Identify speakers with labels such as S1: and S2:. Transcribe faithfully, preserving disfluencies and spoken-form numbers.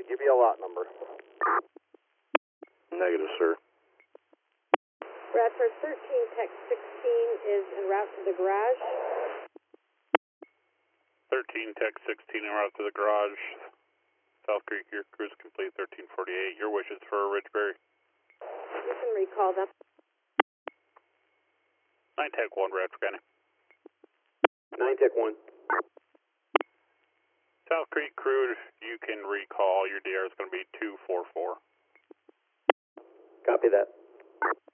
S1: Give me a lot number.
S2: Negative, sir.
S3: Bradford thirteen, Tech sixteen is en route to the garage.
S4: thirteen, Tech sixteen en route to the garage. South Creek, your cruise complete, thirteen forty-eight. Your wishes for Ridgeberry.
S3: You can recall them.
S4: nine, Tech one, Bradford County.
S1: nine Tech one.
S4: South Creek crew, you can recall. Your D R is going to be two four four.
S1: Copy that.